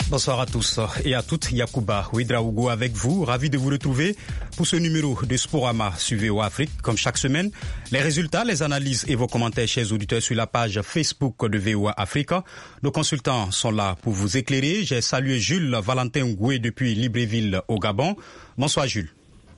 Bonsoir à tous et à toutes. Yacouba Ouedraogo avec vous. Ravi de vous retrouver pour ce numéro de Sporama sur VOA Afrique. Comme chaque semaine, les résultats, les analyses et vos commentaires, chers auditeurs, sur la page Facebook de VOA Africa. Nos consultants sont là pour vous éclairer. J'ai salué Jules Valentin Ngoué depuis Libreville au Gabon. Bonsoir Jules.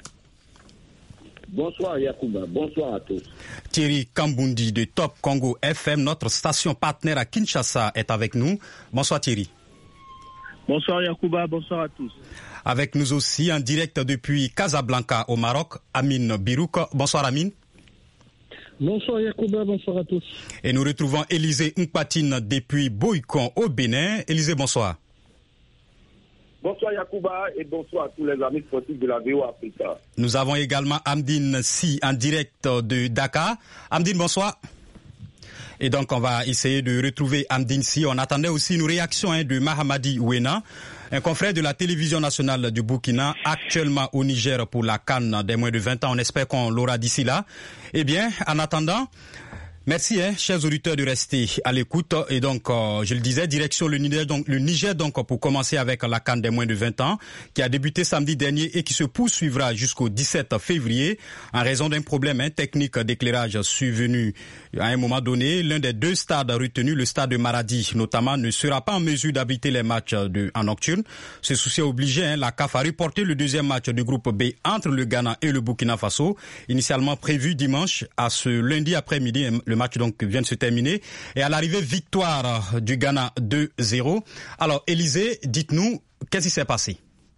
Bonsoir Yacouba, bonsoir à tous. Thierry Kambundi de Top Congo FM, notre station partenaire à Kinshasa, est avec nous. Bonsoir Thierry. Bonsoir Yacouba, bonsoir à tous. Avec nous aussi en direct depuis Casablanca au Maroc, Amine Birouk. Bonsoir Amine. Bonsoir Yacouba, bonsoir à tous. Et nous retrouvons Élisée Nkpatine depuis Boïkon au Bénin. Élisée, bonsoir. Bonsoir Yacouba et bonsoir à tous les amis sportifs de la VOA Africa. Nous avons également Amdine Si en direct de Dakar. Amdine, bonsoir. Et donc, on va essayer de retrouver Amdine Si. On attendait aussi une réaction de Mahamadi Ouena, un confrère de la télévision nationale du Burkina, actuellement au Niger pour la CAN des moins de 20 ans. On espère qu'on l'aura d'ici là. Eh bien, en attendant, merci, chers auditeurs, de rester à l'écoute. Et donc, je le disais, direction le Niger, donc, pour commencer avec la CAN des moins de 20 ans, qui a débuté samedi dernier et qui se poursuivra jusqu'au 17 février, en raison d'un problème technique d'éclairage survenu à un moment donné. L'un des deux stades retenus, le stade de Maradi, notamment, ne sera pas en mesure d'abriter les matchs en nocturne. Ce souci a obligé la CAF à reporter le deuxième match du groupe B entre le Ghana et le Burkina Faso, initialement prévu dimanche à ce lundi après-midi. Le match donc vient de se terminer. Et à l'arrivée, victoire du Ghana 2-0. Alors, Élisée, dites-nous, qu'est-ce qui s'est passé?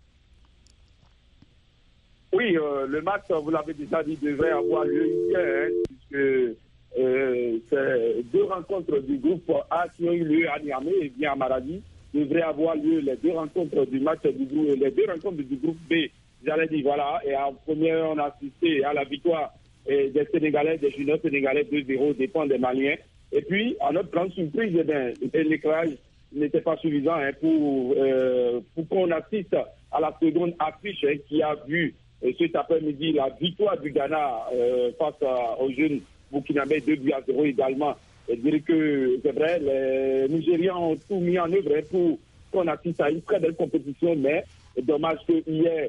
Oui, le match, vous l'avez déjà dit, devrait avoir lieu hier, puisque c'est deux rencontres du groupe A qui ont eu lieu à Niamey et bien à Maradi. Devraient avoir lieu les deux rencontres du match du groupe, les deux rencontres du groupe B. J'allais dire, voilà, et en première, on a assisté à la victoire des Sénégalais, des juniors Sénégalais 2-0, dépend des Maliens. Et puis, à notre grande surprise, l'éclairage n'était pas suffisant pour qu'on assiste à la seconde affiche qui a vu cet après-midi la victoire du Ghana face aux jeunes burkinabés 2-0 également. Je dirais que c'est vrai, les Nigérians ont tout mis en œuvre pour qu'on assiste à une très belle compétition, mais dommage que hier,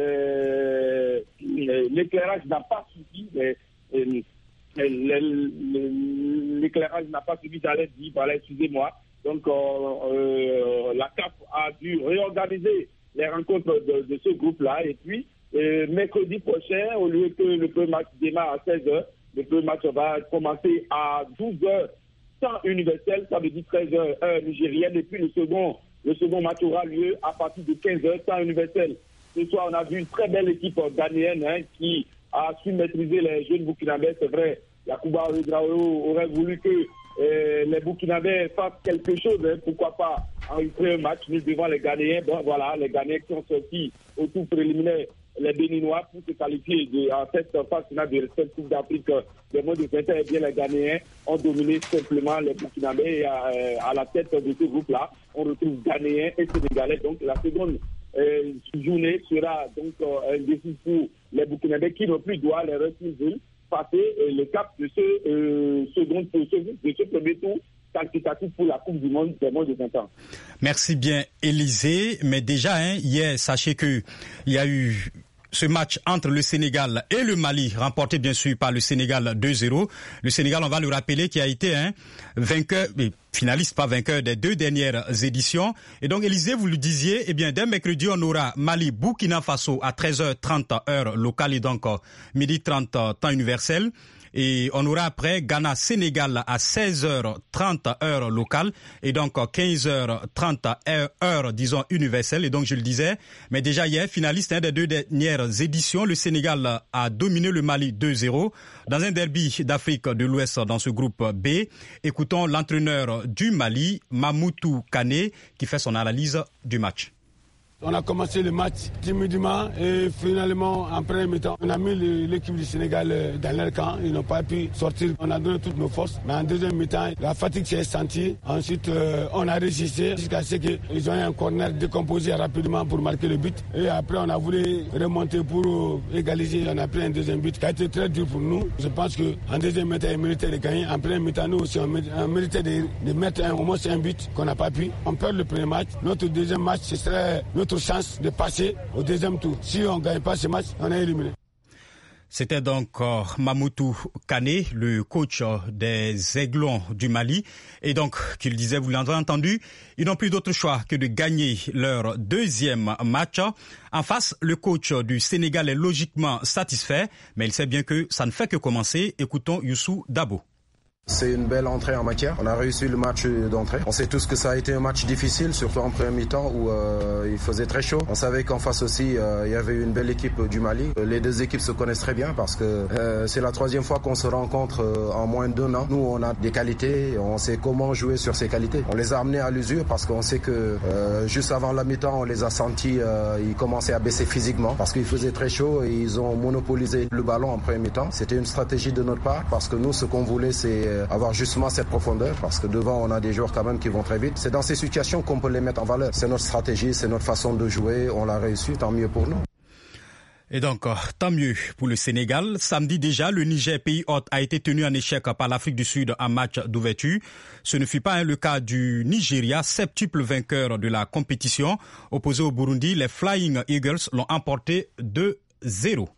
l'éclairage n'a pas suffi, l'éclairage n'a pas suffi, j'allais dire, voilà, excusez-moi. Donc, la CAF a dû réorganiser les rencontres de ce groupe-là. Et puis, mercredi prochain, au lieu que le premier match démarre à 16h, le premier match va commencer à 12h, temps universel, ça veut dire 13h, heure nigérienne. Et puis, le second match aura lieu à partir de 15h, temps universel. Ce soir, on a vu une très belle équipe ghanéenne qui a su maîtriser les jeunes burkinabés. C'est vrai, Yacouba Ouedraogo aurait voulu que les burkinabés fassent quelque chose. Pourquoi pas enregistrer un match nul devant les Ghanéens. Bon, voilà, les Ghanéens qui ont sorti au tour préliminaire les Béninois pour se qualifier à cette phase finale de cette Coupe d'Afrique des moins de 20 ans. Et bien, les Ghanéens ont dominé simplement les burkinabés. Et à la tête de ce groupe-là, on retrouve Ghanéens et Sénégalais. Donc, la seconde journée sera donc un défi pour les Burkinabés qui non plus doivent les refuser passer le cap de ce premier tour qualificatif pour la Coupe du Monde des moins de 20 ans. Merci bien Élisée, mais déjà hier, sachez que il y a eu ce match entre le Sénégal et le Mali, remporté bien sûr par le Sénégal 2-0. Le Sénégal, on va le rappeler, qui a été vainqueur, finaliste, pas vainqueur des deux dernières éditions. Et donc, Élisée, vous le disiez, eh bien, dès mercredi, on aura Mali-Burkina Faso à 13h30 heure locale et donc 12h30 temps universel. Et on aura après Ghana-Sénégal à 16h30 heure locale et donc 15h30 heure, disons, universelle. Et donc, je le disais, mais déjà hier, finaliste des deux dernières éditions, le Sénégal a dominé le Mali 2-0 dans un derby d'Afrique de l'Ouest dans ce groupe B. Écoutons l'entraîneur du Mali, Mamoutou Kane, qui fait son analyse du match. On a commencé le match timidement et finalement, en premier mi-temps, on a mis l'équipe du Sénégal dans leur camp. Ils n'ont pas pu sortir. On a donné toutes nos forces. Mais en deuxième mi-temps, la fatigue s'est sentie. Ensuite, on a résisté jusqu'à ce qu'ils ont eu un corner décomposé rapidement pour marquer le but. Et après, on a voulu remonter pour égaliser. On a pris un deuxième but qui a été très dur pour nous. Je pense qu'en deuxième mi-temps, ils méritaient de gagner. En premier mi-temps, nous aussi, on méritait de mettre au moins un but qu'on n'a pas pu. On perd le premier match. Notre deuxième match, ce serait notre chance de passer au deuxième tour. Si on ne gagne pas ce match, on est éliminé. C'était donc Mamoutou Kane, le coach des Aiglons du Mali. Et donc, qu'il disait, vous l'avez entendu, ils n'ont plus d'autre choix que de gagner leur deuxième match. En face, le coach du Sénégal est logiquement satisfait, mais il sait bien que ça ne fait que commencer. Écoutons Youssou Dabo. C'est une belle entrée en matière. On a réussi le match d'entrée. On sait tous que ça a été un match difficile, surtout en premier mi-temps où il faisait très chaud. On savait qu'en face aussi, il y avait une belle équipe du Mali. Les deux équipes se connaissent très bien parce que c'est la troisième fois qu'on se rencontre en moins d'1 an. Nous, on a des qualités, on sait comment jouer sur ces qualités. On les a amenés à l'usure parce qu'on sait que juste avant la mi-temps, on les a sentis, ils commençaient à baisser physiquement parce qu'il faisait très chaud et ils ont monopolisé le ballon en premier mi-temps. C'était une stratégie de notre part parce que nous, ce qu'on voulait, c'est avoir justement cette profondeur parce que devant on a des joueurs quand même qui vont très vite. C'est dans ces situations qu'on peut les mettre en valeur. C'est notre stratégie, c'est notre façon de jouer. On l'a réussi, tant mieux pour nous. Et donc, tant mieux pour le Sénégal. Samedi déjà, le Niger, pays hôte, a été tenu en échec par l'Afrique du Sud en match d'ouverture. Ce ne fut pas le cas du Nigeria, septuple vainqueur de la compétition. Opposé au Burundi, les Flying Eagles l'ont emporté 2-0.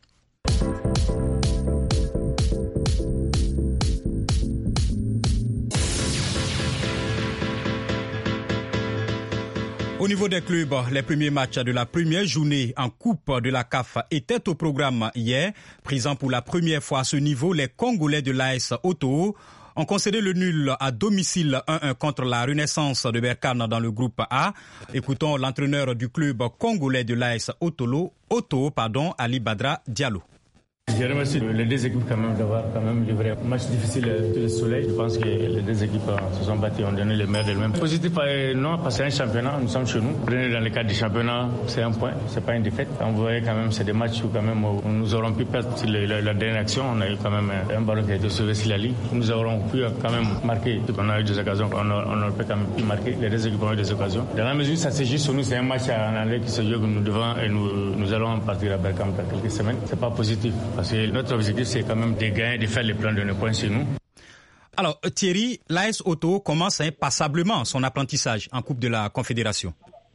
Au niveau des clubs, les premiers matchs de la première journée en Coupe de la CAF étaient au programme hier. Présents pour la première fois à ce niveau, les Congolais de l'AS Otto ont concédé le nul à domicile 1-1 contre la Renaissance de Berkane dans le groupe A. Écoutons l'entraîneur du club congolais de l'AS Otto, Ali Badra Diallo. Je remercie les deux équipes quand même d'avoir livré un match difficile sous le soleil. Je pense que les deux équipes se sont battues, ont donné le meilleur d'elles-mêmes. Positif, non, parce que c'est un championnat, nous sommes chez nous. Prenez dans le cadre du championnat, c'est un point, c'est pas une défaite. On voyait quand même, c'est des matchs où quand même nous aurons pu perdre la dernière action. On a eu quand même un ballon qui a été sauvé sur la ligne. Nous aurons pu quand même marquer. On a eu des occasions, on aurait quand même pu marquer. Les deux équipes ont eu des occasions. Dans la mesure où ça se joue sur nous, c'est un match en anglais qui se joue que nous devons et nous allons partir à Berkane dans quelques semaines. C'est pas positif. Parce que notre objectif, c'est quand même de gagner, de faire les plans de nos points chez nous. Alors, Thierry, l'AS Otto commence passablement son apprentissage en Coupe de la Confédération.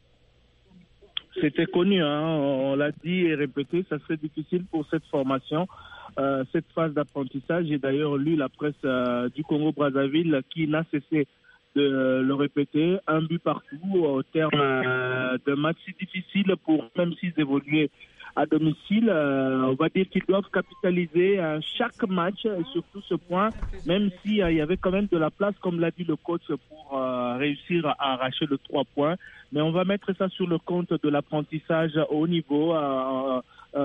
C'était connu, on l'a dit et répété, ça serait difficile pour cette formation, cette phase d'apprentissage. J'ai d'ailleurs lu la presse du Congo-Brazzaville qui n'a cessé de le répéter, un but partout au terme d'un match si difficile pour même s'ils évoluaient à domicile. On va dire qu'ils doivent capitaliser chaque match, surtout ce point, même s'il y avait quand même de la place, comme l'a dit le coach, pour réussir à arracher le 3 points. Mais on va mettre ça sur le compte de l'apprentissage au haut niveau à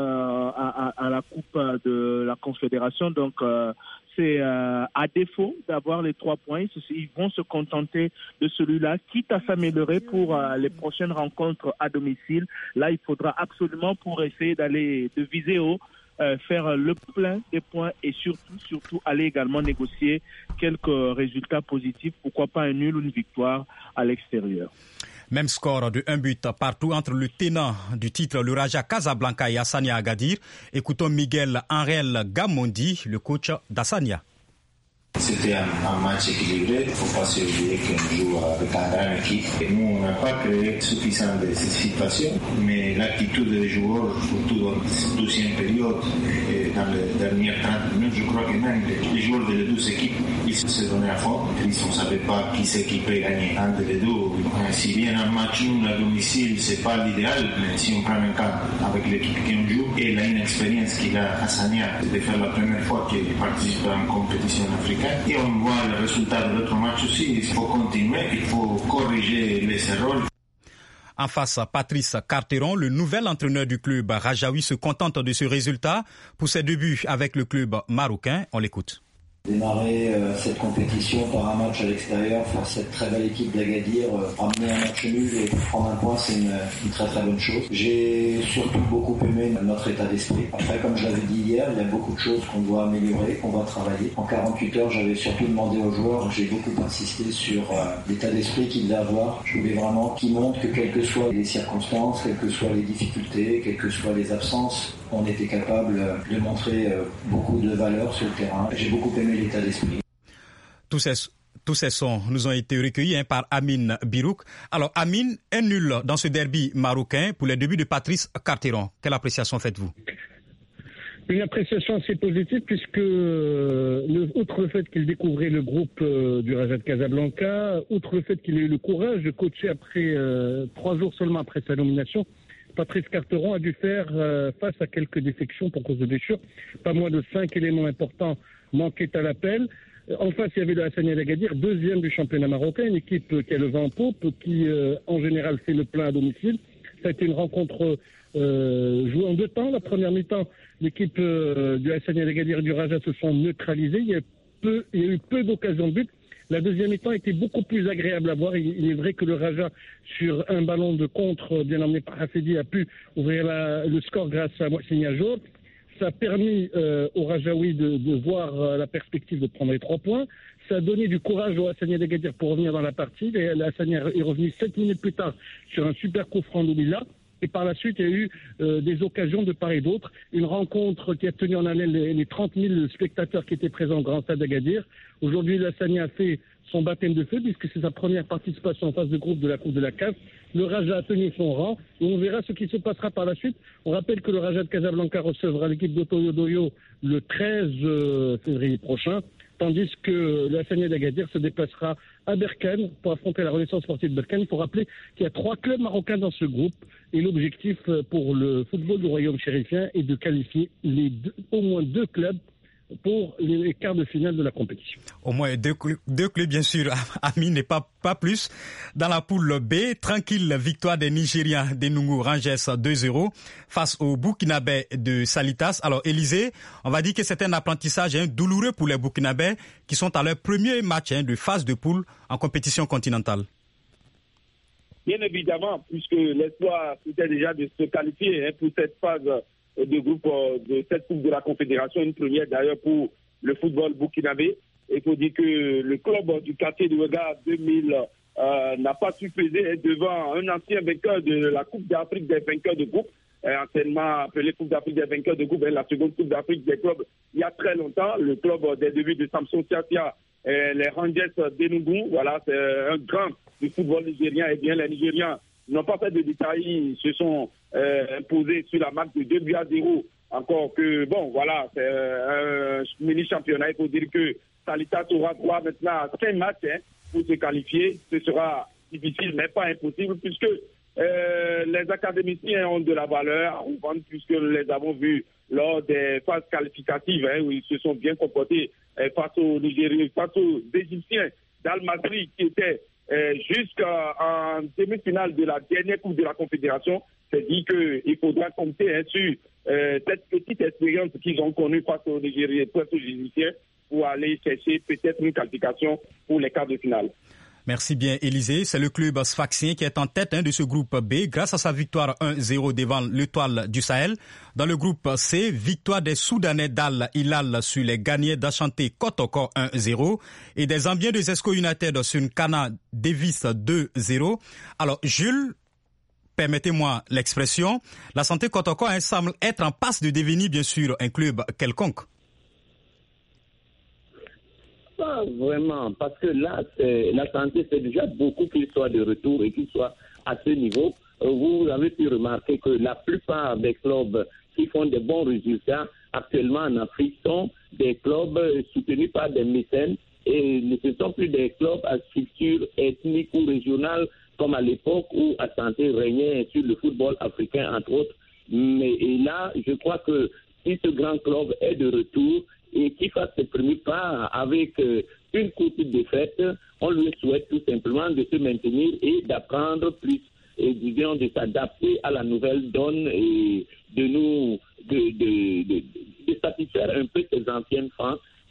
la Coupe de la Confédération. Donc, c'est à défaut d'avoir les 3 points, ils vont se contenter de celui-là, quitte à s'améliorer pour les prochaines rencontres à domicile. Là, il faudra absolument, pour essayer de viser haut, faire le plein des points et surtout aller également négocier quelques résultats positifs, pourquoi pas un nul ou une victoire à l'extérieur. Même score de 1 but partout entre le tenant du titre, le Raja Casablanca et Hassania Agadir. Écoutons Miguel Angel Gamondi, le coach d'Hassania. C'était un match équilibré. Il ne faut pas se oublier qu'on joue avec une grande équipe. Et nous, on n'a pas créé suffisamment de ces situations, mais l'attitude des joueurs, surtout dans la deuxième période et dans les dernières 30 minutes, je crois que même les joueurs des deux équipes, ils se donnaient à fond. Ils ne savaient pas qui c'est qui peut gagner entre les deux. Si bien un match nul à domicile, ce n'est pas l'idéal, mais si on prend un cas avec l'équipe qui on joue et l'inexpérience qu'il a à Hassania de faire la première fois qu'il participe à une compétition africaine, et on voit le résultat de l'autre match aussi. Il faut continuer, il faut corriger les erreurs. En face, Patrice Carteron, le nouvel entraîneur du club Rajaoui, se contente de ce résultat pour ses débuts avec le club marocain. On l'écoute. Démarrer cette compétition par un match à l'extérieur face à cette très belle équipe d'Agadir, ramener un match nul et prendre un point, c'est une très très bonne chose. J'ai surtout beaucoup aimé notre état d'esprit. Après, comme je l'avais dit hier, il y a beaucoup de choses qu'on doit améliorer, qu'on va travailler. En 48 heures, j'avais surtout demandé aux joueurs, j'ai beaucoup insisté sur l'état d'esprit qu'ils devaient avoir. Je voulais vraiment qu'ils montrent que quelles que soient les circonstances, quelles que soient les difficultés, quelles que soient les absences, on était capable de montrer beaucoup de valeur sur le terrain. J'ai beaucoup aimé l'état d'esprit. Tous ces sons nous ont été recueillis par Amine Birouk. Alors Amine, un nul dans ce derby marocain pour les débuts de Patrice Carteron. Quelle appréciation faites-vous? Une appréciation assez positive puisque, outre le fait qu'il découvrait le groupe du Raja de Casablanca, outre le fait qu'il ait eu le courage de coacher après 3 jours seulement après sa nomination, Patrice Carteron a dû faire face à quelques défections pour cause de blessures. Pas moins de 5 éléments importants manquaient à l'appel. En face, il y avait le Hassania d'Agadir, deuxième du championnat marocain, une équipe qui a le vent en poupe, qui en général fait le plein à domicile. Ça a été une rencontre jouée en 2 temps. La première mi-temps, l'équipe du Hassania d'Agadir et du Raja se sont neutralisées. Il y a eu peu d'occasions de but. La deuxième mi-temps était beaucoup plus agréable à voir. Il est vrai que le Raja, sur un ballon de contre bien emmené par Hafedi, a pu ouvrir le score grâce à Mohseni Ajour. Ça a permis au Rajaoui de voir la perspective de prendre les 3 points. Ça a donné du courage au Hassania d'Agadir pour revenir dans la partie. Le Hassania est revenu 7 minutes plus tard sur un super coup franc d'Oubila. Et par la suite, il y a eu des occasions de part et d'autre. Une rencontre qui a tenu en haleine les 30 000 spectateurs qui étaient présents au Grand Stade d'Agadir. Aujourd'hui, le Hassania a fait son baptême de feu puisque c'est sa première participation en phase de groupe de la Coupe de la CAF. Le Raja a tenu son rang et on verra ce qui se passera par la suite. On rappelle que le Raja de Casablanca recevra l'équipe d'Otoyo Doyo le 13 février prochain, tandis que le Hassania d'Agadir se déplacera à Berkane pour affronter la Renaissance sportive de Berkane. Il faut rappeler qu'il y a 3 clubs marocains dans ce groupe et l'objectif pour le football du royaume chérifien est de qualifier au moins 2 clubs pour les quarts de finale de la compétition. Au moins deux clubs, bien sûr, Amine, et pas plus. Dans la poule B, tranquille victoire des Nigériens d'Enugu Rangers 2-0 face au Burkinabé de Salitas. Alors, Élisée, on va dire que c'est un apprentissage douloureux pour les Burkinabés qui sont à leur premier match de phase de poule en compétition continentale. Bien évidemment, puisque l'espoir c'était déjà de se qualifier pour cette phase de groupe de cette Coupe de la Confédération, une première d'ailleurs pour le football burkinabé. Il faut dire que le club du quartier de Ouéga 2000 n'a pas su peser devant un ancien vainqueur de la Coupe d'Afrique des vainqueurs de groupe, anciennement appelée Coupe d'Afrique des vainqueurs de groupe, la seconde Coupe d'Afrique des clubs il y a très longtemps. Le club des débuts de Samson Siasia, les Rangers d'Enugu, voilà, c'est un grand du football nigérien. Et bien les Nigériens n'ont pas fait de détails, ils se sont imposés sur la marque de 2-0. Encore que, bon, voilà, c'est un mini-championnat. Il faut dire que Salitas aura droit maintenant à 5 matchs pour se qualifier. Ce sera difficile, mais pas impossible, puisque les académiciens ont de la valeur, puisque nous les avons vus lors des phases qualificatives, où ils se sont bien comportés face aux Nigériens, face aux Égyptiens d'Al-Masri, qui étaient jusqu'en demi-finale de la dernière Coupe de la Confédération. C'est dit qu'il faudra compter sur cette petite expérience qu'ils ont connue face aux Nigériens, face aux Égyptiens, pour aller chercher peut-être une qualification pour les quarts de finale. Merci bien, Élisée. C'est le club sfaxien qui est en tête de ce groupe B grâce à sa victoire 1-0 devant l'Étoile du Sahel. Dans le groupe C, victoire des Soudanais d'Al Hilal sur les gagnants d'Achanté Kotoko 1-0 et des Zambiens de Zesco United sur Nkana Davis 2-0. Alors, Jules, permettez-moi l'expression, la Santé Kotoko semble être en passe de devenir, bien sûr, un club quelconque. Pas vraiment, parce que là, la Santé, c'est déjà beaucoup qu'il soit de retour et qu'il soit à ce niveau. Vous avez pu remarquer que la plupart des clubs qui font des bons résultats actuellement en Afrique sont des clubs soutenus par des mécènes et ne sont plus des clubs à structure ethnique ou régionale comme à l'époque où la Santé régnait sur le football africain, entre autres. Et là, je crois que si ce grand club est de retour, et qui fasse ses premiers pas avec une courte défaite, on lui souhaite tout simplement de se maintenir et d'apprendre plus, et disons de s'adapter à la nouvelle donne et de satisfaire un peu ses anciennes fans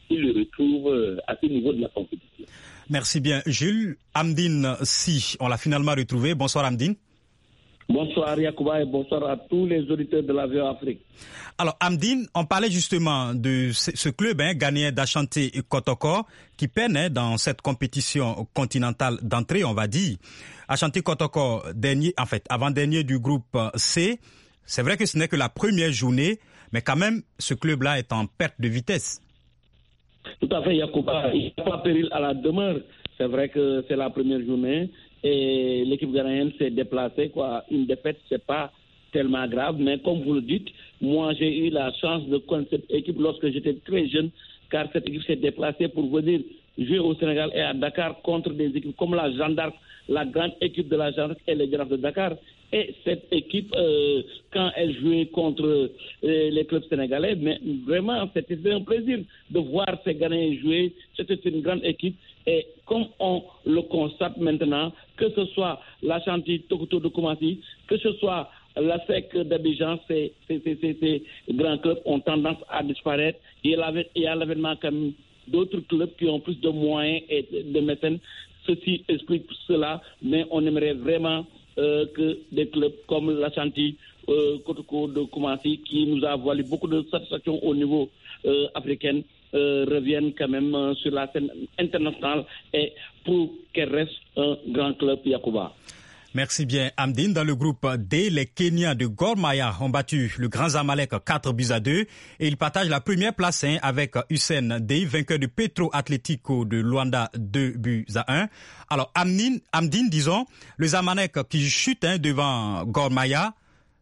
qu'il le retrouve à ce niveau de la compétition. Merci bien. Jules, Amdine Si, on l'a finalement retrouvé. Bonsoir Amdine. Bonsoir Yacouba et bonsoir à tous les auditeurs de la VOA Afrique. Alors Amdine, on parlait justement de ce club ghanéen d'Ashanti Kotoko qui peine dans cette compétition continentale d'entrée, on va dire. Ashanti Kotoko, avant-dernier du groupe C. C'est vrai que ce n'est que la première journée, mais quand même, ce club-là est en perte de vitesse. Tout à fait, Yacouba. Il n'y a pas péril à la demeure. C'est vrai que c'est la première journée et l'équipe ghanéenne s'est déplacée. Une défaite, c'est pas tellement grave, mais comme vous le dites, moi j'ai eu la chance de connaître cette équipe lorsque j'étais très jeune, car cette équipe s'est déplacée pour venir jouer au Sénégal et à Dakar contre des équipes comme la Jeanne d'Arc, la grande équipe de la Jeanne d'Arc et les Girafes de Dakar. Et cette équipe, quand elle jouait contre les clubs sénégalais, mais vraiment, c'était un plaisir de voir ces Ghanéens jouer. C'était une grande équipe. Et comme on le constate maintenant, que ce soit l'Ashanti Tokoto de Koumassi, que ce soit la SEC d'Abidjan, ces grands clubs ont tendance à disparaître. Il y a l'avènement quand même d'autres clubs qui ont plus de moyens et de mécènes. Ceci explique cela, mais on aimerait vraiment que des clubs comme l'Ashanti Kotoko de Koumassi, qui nous a valu beaucoup de satisfaction au niveau africain, reviennent quand même sur la scène internationale et pour qu'elle reste un grand club Yacouba. Merci bien Amdine. Dans le groupe D, les Kenyans de Gor Mahia ont battu le Grand Zamalek 4-2 et ils partagent la première place avec Hussein Dey, vainqueur de Petro Atlético de Luanda 2-1. Alors Amdine, disons, le Zamalek qui chute devant Gor Mahia,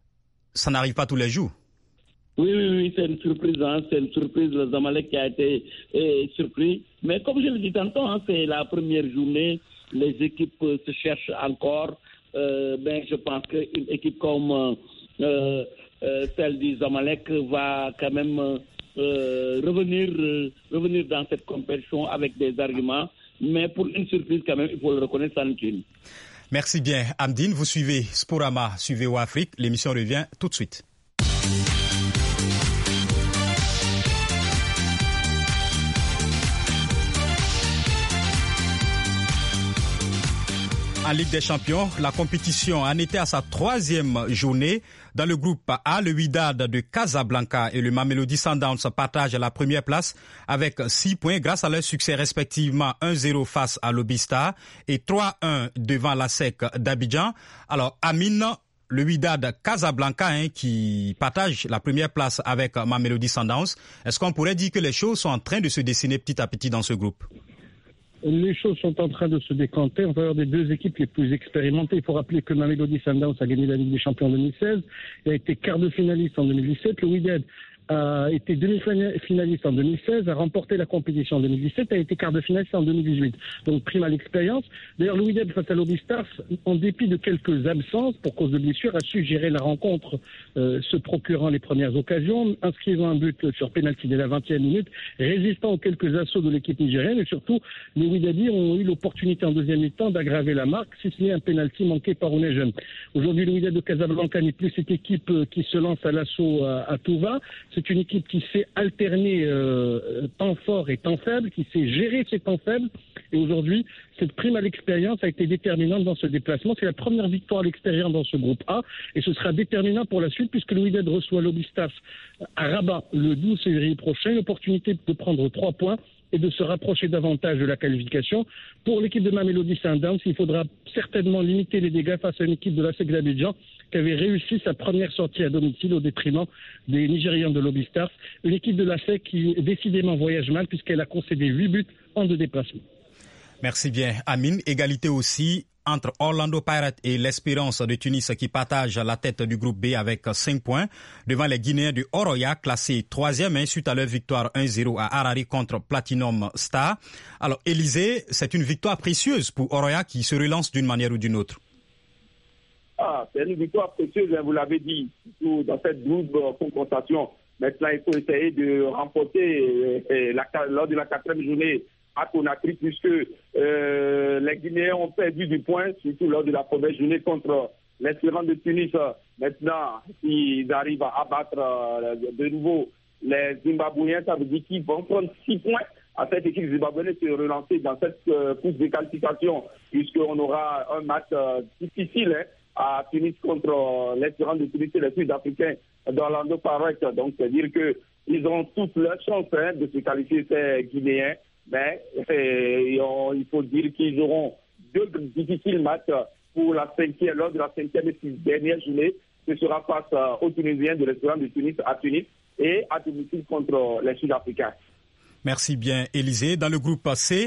ça n'arrive pas tous les jours. Oui, c'est une surprise. C'est une surprise, le Zamalek qui a été surpris. Mais comme je le dis tantôt, c'est la première journée, les équipes se cherchent encore. Je pense qu'une équipe comme celle du Zamalek va quand même revenir dans cette compétition avec des arguments. Mais pour une surprise quand même, il faut le reconnaître, ça n'est. Merci bien Amdine. Vous suivez Sporama, suivez Afrique. L'émission revient tout de suite. En Ligue des Champions, la compétition en était à sa 3e journée. Dans le groupe A, le Wydad de Casablanca et le Mamelodi Sundowns partagent la première place avec 6 points grâce à leur succès respectivement 1-0 face à l'Obistar et 3-1 devant la SEC d'Abidjan. Alors, Amine, le Wydad Casablanca qui partage la première place avec Mamelodi Sundowns, est-ce qu'on pourrait dire que les choses sont en train de se dessiner petit à petit dans ce groupe? Les choses sont en train de se décanter en faveur des deux équipes les plus expérimentées. Il faut rappeler que Mamelodi Sundowns a gagné la Ligue des Champions en 2016, il a été quart de finaliste en 2017. Le Wydad a été demi-finaliste en 2016, a remporté la compétition en 2017, a été quart de finaliste en 2018. Donc prime à l'expérience. D'ailleurs, le Wydad face à l'Obistar, en dépit de quelques absences pour cause de blessures, a su gérer la rencontre, se procurant les premières occasions, inscrivant un but sur pénalty dès la 20e minute, résistant aux quelques assauts de l'équipe nigérienne et surtout, les Wydadis ont eu l'opportunité en deuxième mi-temps d'aggraver la marque, si ce n'est un pénalty manqué par Ounegem. Aujourd'hui, le Wydad de Casablanca n'est plus cette équipe qui se lance à l'assaut à tout va. C'est une équipe qui sait alterner temps fort et temps faible, qui sait gérer ses temps faibles. Et aujourd'hui, cette prime à l'expérience a été déterminante dans ce déplacement. C'est la première victoire à l'extérieur dans ce groupe A. Et ce sera déterminant pour la suite puisque le Wydad reçoit l'Obistaf à Rabat le 12 février prochain. L'opportunité de prendre 3 points et de se rapprocher davantage de la qualification. Pour l'équipe de Mamelodi Sundowns, il faudra certainement limiter les dégâts face à une équipe de la SEC d'Abidjan qui avait réussi sa première sortie à domicile au détriment des Nigérians de l'Obistars. Une équipe de la SEC qui décidément voyage mal puisqu'elle a concédé 8 buts en 2 déplacements. Merci bien Amine. Égalité aussi entre Orlando Pirates et l'Espérance de Tunis qui partagent la tête du groupe B avec 5 points devant les Guinéens de Oroya classés 3e suite à leur victoire 1-0 à Harare contre Platinum Star. Alors Élysée, c'est une victoire précieuse pour Oroya qui se relance d'une manière ou d'une autre. C'est une victoire précieuse, vous l'avez dit, surtout dans cette double confrontation. Maintenant, il faut essayer de remporter lors de la 4e journée à Conakry, puisque les Guinéens ont perdu du point, surtout lors de la première journée contre l'Espérance de Tunis. Maintenant, s'ils arrivent à abattre de nouveau les Zimbabwéens, ça veut dire qu'ils vont prendre 6 points à cette équipe zimbabwéenne de se relancer dans cette course de qualification, puisqu'on aura un match difficile à Tunis contre l'Espérance de Tunis et les Sud-Africains dans l'Orlando Pirates. Donc, c'est-à-dire qu'ils ont toutes leurs chances de se qualifier, ces Guinéens. Mais il faut dire qu'ils auront 2 difficiles matchs pour lors de la 5e et 6e dernière journée. Ce sera face aux Tunisiens de l'Espérance de Tunis à Tunis et à domicile contre les Sud-Africains. Merci bien, Élisée. Dans le groupe C,